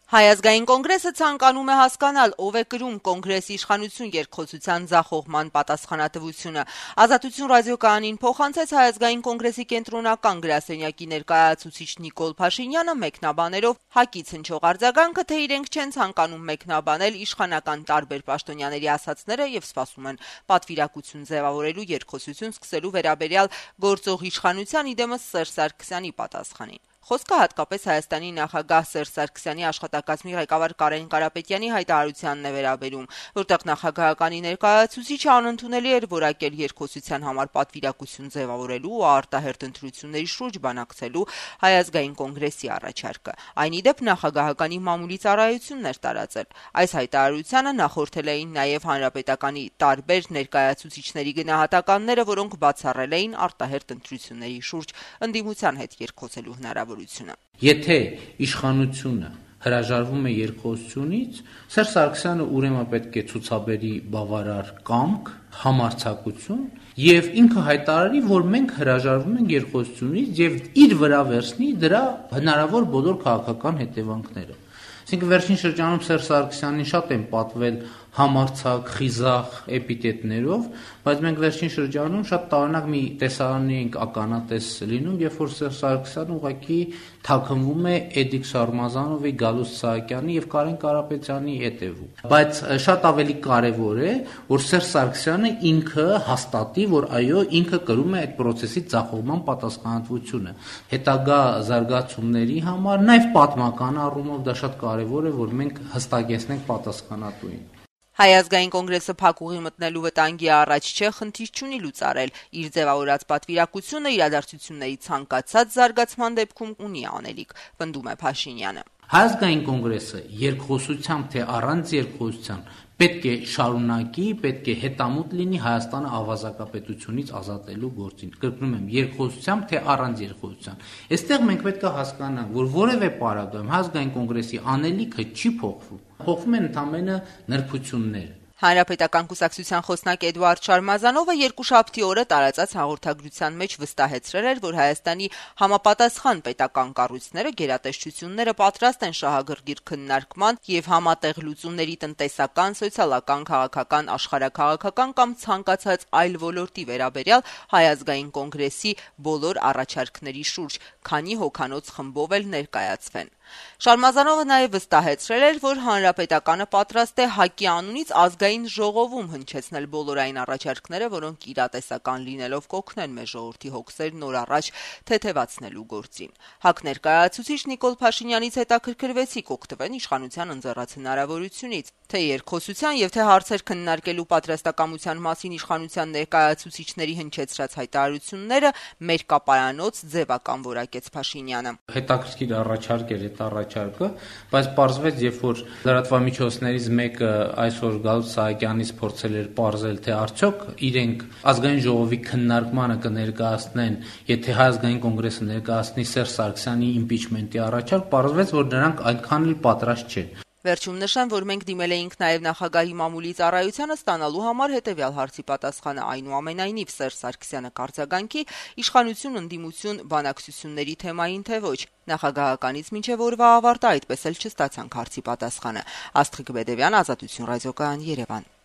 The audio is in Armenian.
Հայ ազգային կոնգրեսը ցանկանում է հասկանալ, ով է կրում կոնգրեսի իշխանություն երկխոսության ձախողման պատասխանատվությունը։ Ազատություն ռադիոկայանին փոխանցեց Հայ ազգային կոնգրեսի կենտրոնական գրասենյակի ներկայացուցիչ Նիկոլ Փաշինյանը մեկնաբաներով ՀԱԿ-ից հնչող արձագանքը, թե իրենք չեն ցանկանում մեկնաբանել իշխանական տարբեր պաշտոնյաների ասացները եւ սպասում են պատվիրակություն ձևավորելու երկխոսություն սկսելու վերաբերյալ գործող իշխանության իդեմս Սերժ Սարգսյանի պատասխանին։ Խոսքը հատկապես Հայաստանի նախագահ Սերժ Սարգսյանի աշխատակազմի ղեկավար Կարեն Կարապետյանի հայտարարությանն է վերաբերում, որտեղ նախագահականի ներկայացուցիչը անընդունելի էր որակել երկխոսության համար պատվիրակություն ձևավորելու ու արտահերթ ընտրությունների շուրջ բանակցելու Հայ ազգային կոնգրեսի առաջարկը։ Այն ի դեպ նախագահականի մամուլի ծառայությունն էր տարածել։ Այս հայտարարությանը նախորդել էին նաև հանրապետականի տարբեր ներկայացուցիչների գնահատականները, որոնք բացառել էին արտահերթ ընտրությունների շուրջ ընդդիմության հետ երկխոսելու հնարավորությունը։ Եթե իշխանությունը հրաժարվում է երկխոսությունից, Սերժ Սարգսյանը ուրեմն պետք է ցուցաբերի բավարար կամք, համարձակություն եւ ինքը հայտարարի, որ մենք հրաժարվում ենք երկխոսությունից եւ իր վրա վերցնի դրա հնարավոր բոլոր քաղաքական հետևանքները։ Այսինքն վերջին շրջանում Սերժ Սարգսյանին շատ են պատվել համարձակ, խիզախ էպիտետներով, բայց մենք վերջին շրջանում շատ տարօրինակ մի տեսարանի ենք ականատես լինում, երբ որ Սերժ Սարգսյանը ուղղակի թաքնվում է Էդիկ Շարմազանովի, Գալուստ Սահակյանի եւ Կարեն Կարապետյանի հետևում։ Բայց շատ ավելի կարեւոր է, որ Սերժ Սարգսյանը ինքը հաստատի, որ այո, ինքը կրում է այդ process-ի ձախողման պատասխանատվությունը։ Հետագա զարգացումների համար, նաեւ պատմական առումով դա շատ կարեւոր է, որ մենք հստակեցնենք պատասխանատուին։ Հայ ազգային կոնգրեսը փակ ուղի մտնելու վտանգի առաջ չէ, խնդիր չունի լուծարել։ Իր ձևավորած պատվիրակությունը իրադարձությունների ցանկացած զարգացման դեպքում ունի անելիք, պնդում է Փաշինյանը։ Հայ ազգային կոնգրեսը երկխոսությամբ թե առանց երկխոսության պետք է շարունակի, պետք է հետամուտ լինի Հայաստանը ավազակապետությունից ազատելու գործին։ Կրկնում եմ, երկխոսությամբ թե առանց երկխոսության։ Այստեղ մենք պետք է հասկանանք, որ որևէ պարագայում Հայ ազգային կոնգրեսի անելիքը չի փոխվում։ Փոխվում են ընդամենը նրբությունները։ Հանրապետական կուսակցության խոսնակ Էդուարդ Շարմազանովը երկուշաբթի օրը տարածած հաղորդագրության մեջ վստահեցրել էր, որ Հայաստանի համապատասխան պետական կառույցները գերատեսչությունները պատրաստ են շահագրգիռ քննարկման եւ համատեղ լուծումների տնտեսական, սոցիալական, քաղաքական, աշխարհաքաղաքական կամ ցանկացած այլ ոլորտի վերաբերյալ Հայ ազգային կոնգրեսի բոլոր առաջարկների շուրջ, քանի հոգանոց խմբով էլ ներկայացվեն։ Շարմազանովը նաև վստահեցրել էր, որ Հանրապետականը պատրաստ է ՀԱԿ-ի անունից ազգային ժողովում հնչեցնել բոլոր այն առաջարկները, որոնք իրատեսական լինելով կօգնեն մեր ժողովրդի հոգսերն օր առաջ թեթևացնելու գործին։ ՀԱԿ ներկայացուցիչ Նիկոլ Փաշինյանից հետաքրքրվեցի կօգտվեն իշխանության ընձեռած հնարավորությունից, թե երկխոսության եւ թե հարցեր քննարկելու պատրաստակամության մասին իշխանության ներկայացուցիչների հնչեցրած հայտարարությունները մերկապարանոց ձևական որակեց Փաշինյանը։ Հետաքրքիր առաջարկ էր այդ առաջարկը, բայց պարզվեց, երբ որ լրատվամիջոցներից մեկը այսօր Գալուստ Սահակյանից փորձել էր պարզել, թե արդյոք իրենք ազգային ժողովի քննարկմանը կներկայացնեն, եթե Հայ ազգային կոնգրեսը ներկայացնի Սերժ Սարգսյանի իմպիչմենտի առաջարկ, պարզվեց, որ նրանք այնքան էլ պատրաստ չեն։ Վերջում նշեմ, որ մենք դիմել էինք նաև նախագահի մամուլի ծառայությանը ստանալու համար հետևյալ հարցի պատասխանը, այնուամենայնիվ Սերժ Սարգսյանը կարձագանքի իշխանություն ընդդիմություն բանակցությունների թեմային թե ոչ։ Նախագահականից մինչև օրվա ավարտը այդպես էլ չստացանք հարցի պատասխանը։ Աստղիկ Բեդևյան, Ազատություն ռադիոկայան, Երևան։